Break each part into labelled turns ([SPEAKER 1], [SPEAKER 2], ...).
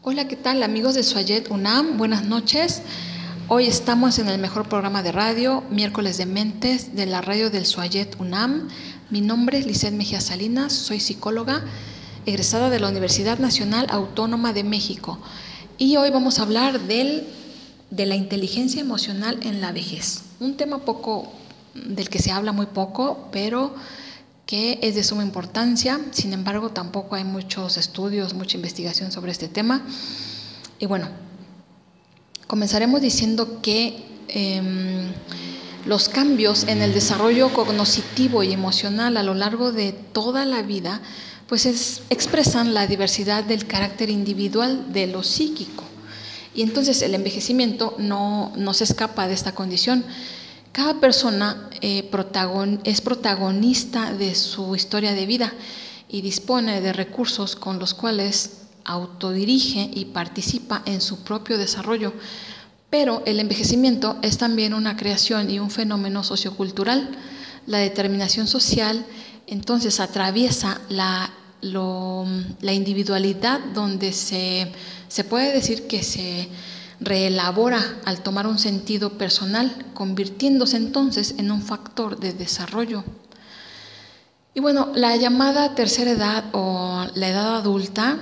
[SPEAKER 1] Hola, ¿qué tal amigos de Suayet UNAM? Buenas noches. Hoy estamos en el mejor programa de radio, Miércoles de Mentes, de la radio del Suayet UNAM. Mi nombre es Lisset Mejía Salinas, soy psicóloga, egresada de la Universidad Nacional Autónoma de México. Y hoy vamos a hablar de la inteligencia emocional en la vejez. Un tema del que se habla muy poco, pero que es de suma importancia. Sin embargo, tampoco hay muchos estudios, mucha investigación sobre este tema. Y bueno, comenzaremos diciendo que los cambios en el desarrollo cognitivo y emocional a lo largo de toda la vida pues expresan la diversidad del carácter individual de lo psíquico. Y entonces el envejecimiento no se escapa de esta condición. Cada persona es protagonista de su historia de vida y dispone de recursos con los cuales autodirige y participa en su propio desarrollo. Pero el envejecimiento es también una creación y un fenómeno sociocultural. La determinación social entonces atraviesa la individualidad, donde se puede decir que se reelabora al tomar un sentido personal, convirtiéndose entonces en un factor de desarrollo. Y bueno, la llamada tercera edad o la edad adulta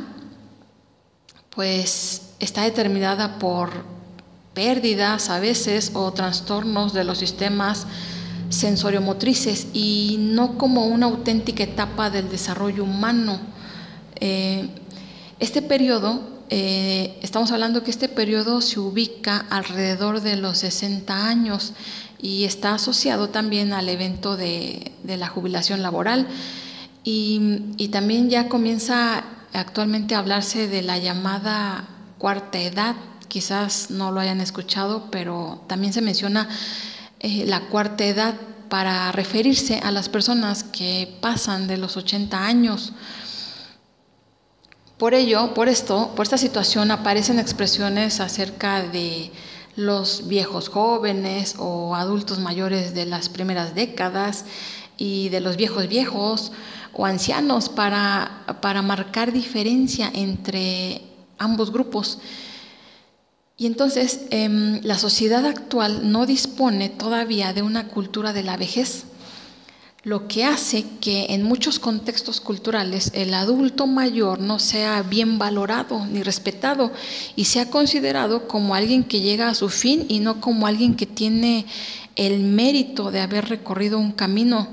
[SPEAKER 1] pues está determinada por pérdidas a veces o trastornos de los sistemas sensoriomotrices y no como una auténtica etapa del desarrollo humano. Este periodo estamos hablando que este periodo se ubica alrededor de los 60 años y está asociado también al evento de la jubilación laboral y también ya comienza actualmente a hablarse de la llamada cuarta edad. Quizás no lo hayan escuchado, pero también se menciona la cuarta edad para referirse a las personas que pasan de los 80 años. Por esta situación aparecen expresiones acerca de los viejos jóvenes o adultos mayores de las primeras décadas y de los viejos o ancianos para marcar diferencia entre ambos grupos. Y entonces la sociedad actual no dispone todavía de una cultura de la vejez, lo que hace que en muchos contextos culturales el adulto mayor no sea bien valorado ni respetado y sea considerado como alguien que llega a su fin y no como alguien que tiene el mérito de haber recorrido un camino.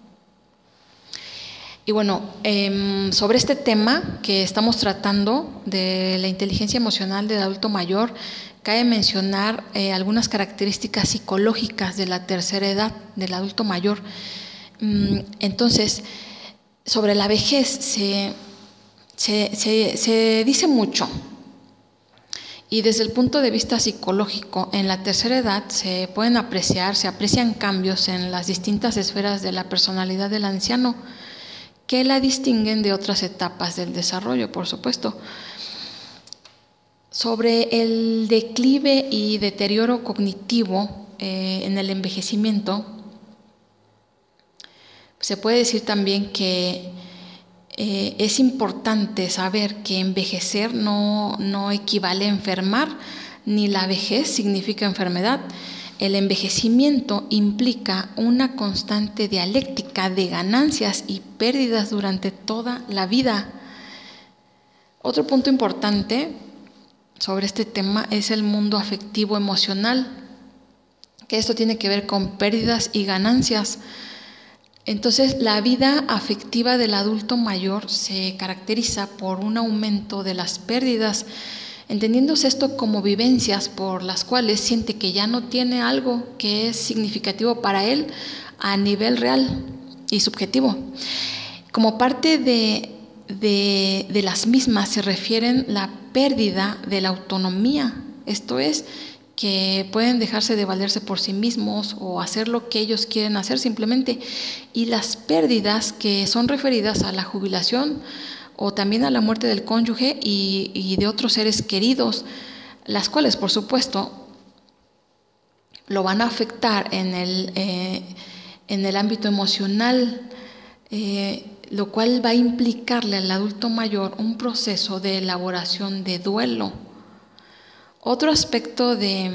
[SPEAKER 1] Y bueno, sobre este tema que estamos tratando de la inteligencia emocional del adulto mayor, cabe mencionar algunas características psicológicas de la tercera edad del adulto mayor. Entonces, sobre la vejez se dice mucho y desde el punto de vista psicológico, en la tercera edad se aprecian cambios en las distintas esferas de la personalidad del anciano que la distinguen de otras etapas del desarrollo, por supuesto. Sobre el declive y deterioro cognitivo en el envejecimiento, se puede decir también que es importante saber que envejecer no equivale a enfermar, ni la vejez significa enfermedad. El envejecimiento implica una constante dialéctica de ganancias y pérdidas durante toda la vida. Otro punto importante sobre este tema es el mundo afectivo emocional, que esto tiene que ver con pérdidas y ganancias. Entonces, la vida afectiva del adulto mayor se caracteriza por un aumento de las pérdidas, entendiéndose esto como vivencias por las cuales siente que ya no tiene algo que es significativo para él a nivel real y subjetivo. Como parte de las mismas se refieren la pérdida de la autonomía, esto es, que pueden dejarse de valerse por sí mismos o hacer lo que ellos quieren hacer simplemente, y las pérdidas que son referidas a la jubilación o también a la muerte del cónyuge y de otros seres queridos, las cuales por supuesto lo van a afectar en el ámbito emocional. lo cual va a implicarle al adulto mayor un proceso de elaboración de duelo. Otro aspecto de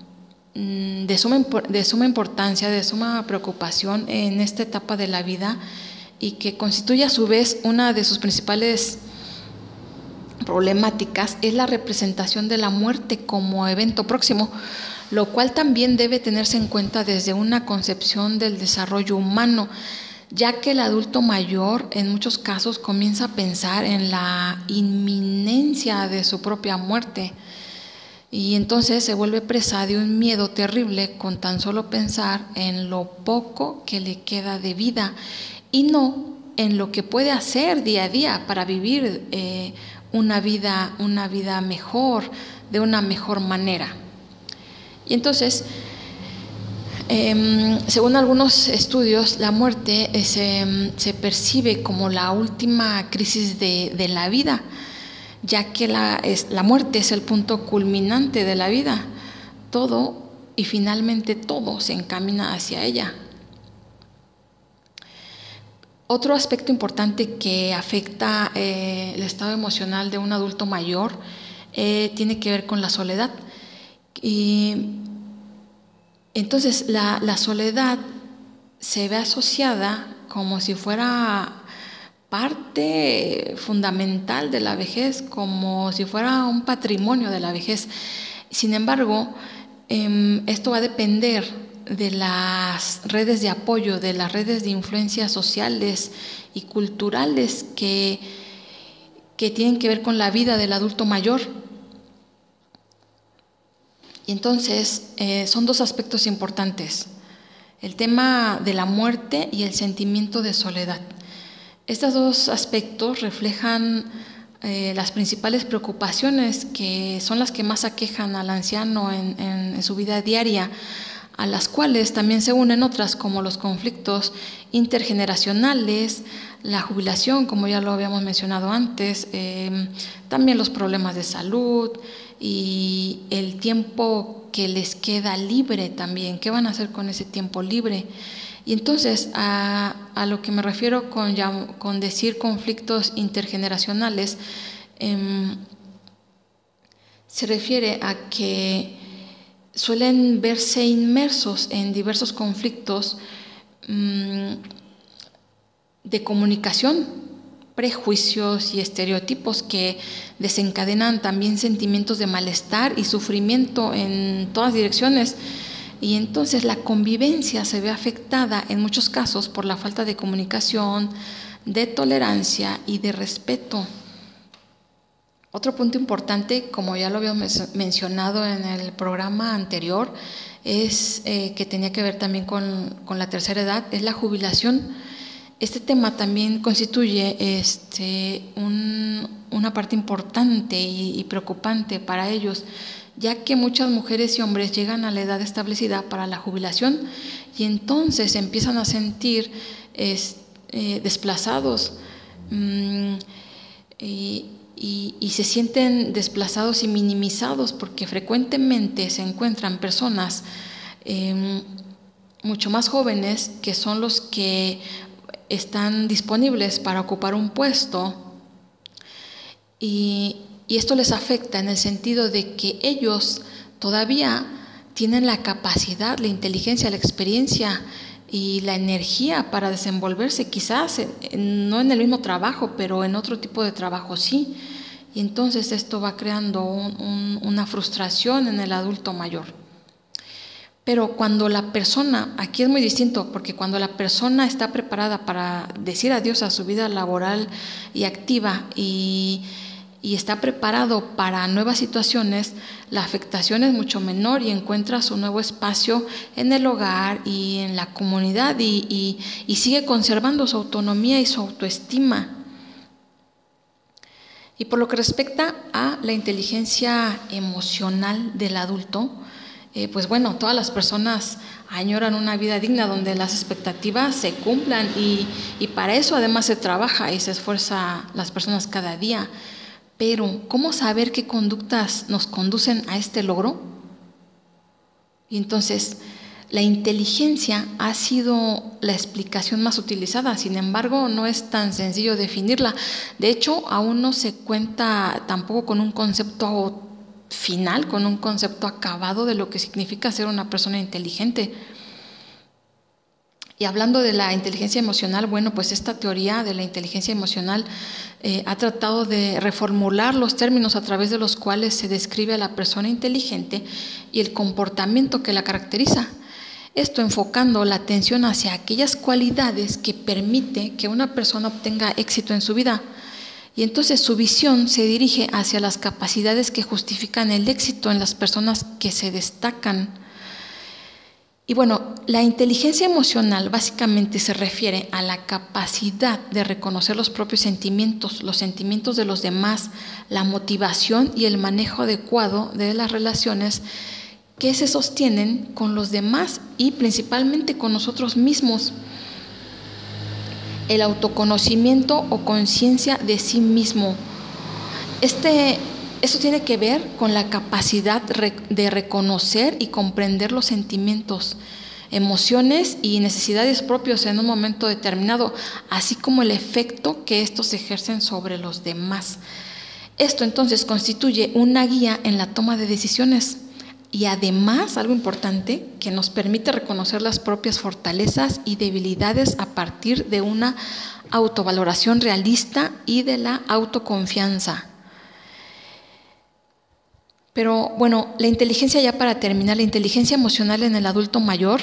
[SPEAKER 1] suma importancia, de suma preocupación en esta etapa de la vida y que constituye a su vez una de sus principales problemáticas es la representación de la muerte como evento próximo, lo cual también debe tenerse en cuenta desde una concepción del desarrollo humano, ya que el adulto mayor en muchos casos comienza a pensar en la inminencia de su propia muerte y entonces se vuelve presa de un miedo terrible con tan solo pensar en lo poco que le queda de vida y no en lo que puede hacer día a día para vivir una vida mejor, de una mejor manera. Y entonces, según algunos estudios, la muerte se percibe como la última crisis de la vida, ya que la muerte es el punto culminante de la vida. Todo y finalmente todo se encamina hacia ella. Otro aspecto importante que afecta el estado emocional de un adulto mayor tiene que ver con la soledad. Y entonces la soledad se ve asociada como si fuera parte fundamental de la vejez, como si fuera un patrimonio de la vejez. Sin embargo, esto va a depender de las redes de apoyo, de las redes de influencias sociales y culturales que tienen que ver con la vida del adulto mayor. Y entonces son dos aspectos importantes: el tema de la muerte y el sentimiento de soledad. Estos dos aspectos reflejan las principales preocupaciones que son las que más aquejan al anciano en su vida diaria, a las cuales también se unen otras como los conflictos intergeneracionales, la jubilación, como ya lo habíamos mencionado antes, también los problemas de salud y el tiempo que les queda libre también. ¿Qué van a hacer con ese tiempo libre? Y entonces, a lo que me refiero con decir conflictos intergeneracionales, se refiere a que suelen verse inmersos en diversos conflictos de comunicación, prejuicios y estereotipos que desencadenan también sentimientos de malestar y sufrimiento en todas direcciones. Y entonces la convivencia se ve afectada en muchos casos por la falta de comunicación, de tolerancia y de respeto. Otro punto importante, como ya lo habíamos mencionado en el programa anterior, es que tenía que ver también con la tercera edad, es la jubilación. Este tema también constituye una parte importante y preocupante para ellos, ya que muchas mujeres y hombres llegan a la edad establecida para la jubilación y entonces empiezan a sentir desplazados y se sienten desplazados y minimizados porque frecuentemente se encuentran personas mucho más jóvenes que son los que están disponibles para ocupar un puesto y esto les afecta en el sentido de que ellos todavía tienen la capacidad, la inteligencia, la experiencia y la energía para desenvolverse, quizás no en el mismo trabajo, pero en otro tipo de trabajo sí. Y entonces esto va creando una frustración en el adulto mayor. Pero cuando la persona, aquí es muy distinto, porque cuando la persona está preparada para decir adiós a su vida laboral y activa y está preparado para nuevas situaciones, la afectación es mucho menor y encuentra su nuevo espacio en el hogar y en la comunidad y sigue conservando su autonomía y su autoestima. Y por lo que respecta a la inteligencia emocional del adulto, pues bueno, todas las personas añoran una vida digna donde las expectativas se cumplan y para eso además se trabaja y se esfuerza las personas cada día. Pero, ¿cómo saber qué conductas nos conducen a este logro? Y entonces, La inteligencia ha sido la explicación más utilizada, sin embargo, no es tan sencillo definirla. De hecho, aún no se cuenta tampoco con un concepto final, con un concepto acabado de lo que significa ser una persona inteligente. Y hablando de la inteligencia emocional, bueno, pues esta teoría de la inteligencia emocional ha tratado de reformular los términos a través de los cuales se describe a la persona inteligente y el comportamiento que la caracteriza. Esto enfocando la atención hacia aquellas cualidades que permite que una persona obtenga éxito en su vida. Y entonces su visión se dirige hacia las capacidades que justifican el éxito en las personas que se destacan. Y bueno, la inteligencia emocional básicamente se refiere a la capacidad de reconocer los propios sentimientos, los sentimientos de los demás, la motivación y el manejo adecuado de las relaciones que se sostienen con los demás y principalmente con nosotros mismos. El autoconocimiento o conciencia de sí mismo. Eso tiene que ver con la capacidad de reconocer y comprender los sentimientos, emociones y necesidades propios en un momento determinado, así como el efecto que estos ejercen sobre los demás. Esto entonces constituye una guía en la toma de decisiones y además, algo importante, que nos permite reconocer las propias fortalezas y debilidades a partir de una autovaloración realista y de la autoconfianza. Pero bueno, la inteligencia, ya para terminar, la inteligencia emocional en el adulto mayor.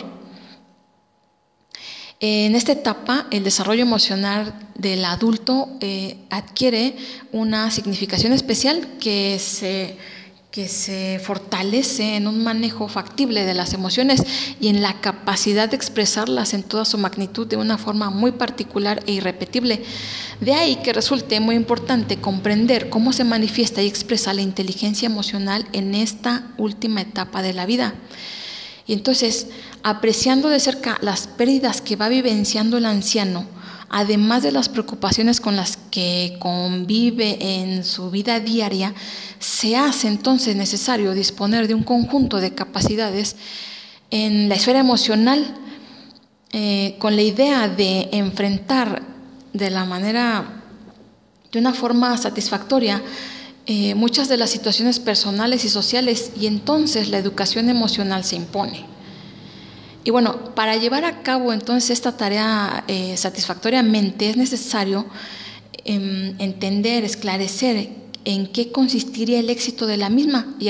[SPEAKER 1] En esta etapa, el desarrollo emocional del adulto adquiere una significación especial que se fortalece en un manejo factible de las emociones y en la capacidad de expresarlas en toda su magnitud de una forma muy particular e irrepetible. De ahí que resulte muy importante comprender cómo se manifiesta y expresa la inteligencia emocional en esta última etapa de la vida. Y entonces, apreciando de cerca las pérdidas que va vivenciando el anciano, además de las preocupaciones con las que convive en su vida diaria, se hace entonces necesario disponer de un conjunto de capacidades en la esfera emocional con la idea de enfrentar de una forma satisfactoria muchas de las situaciones personales y sociales, y entonces la educación emocional se impone. Y bueno, para llevar a cabo entonces esta tarea satisfactoriamente es necesario entender, esclarecer en qué consistiría el éxito de la misma y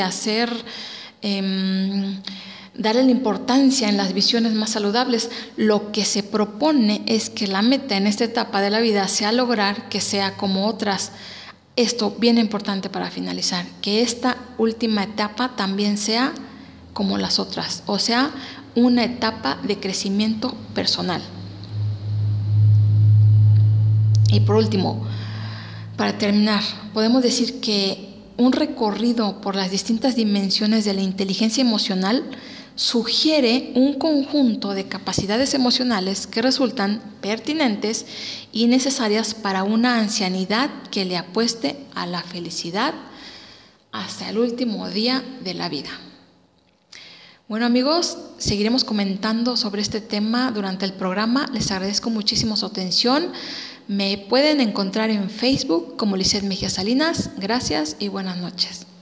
[SPEAKER 1] darle la importancia en las visiones más saludables. Lo que se propone es que la meta en esta etapa de la vida sea lograr que sea como otras. Esto bien importante para finalizar, que esta última etapa también sea como las otras, o sea, una etapa de crecimiento personal. Y por último, para terminar, podemos decir que un recorrido por las distintas dimensiones de la inteligencia emocional sugiere un conjunto de capacidades emocionales que resultan pertinentes y necesarias para una ancianidad que le apueste a la felicidad hasta el último día de la vida. Bueno, amigos, seguiremos comentando sobre este tema durante el programa. Les agradezco muchísimo su atención. Me pueden encontrar en Facebook como Lisette Mejía Salinas. Gracias y buenas noches.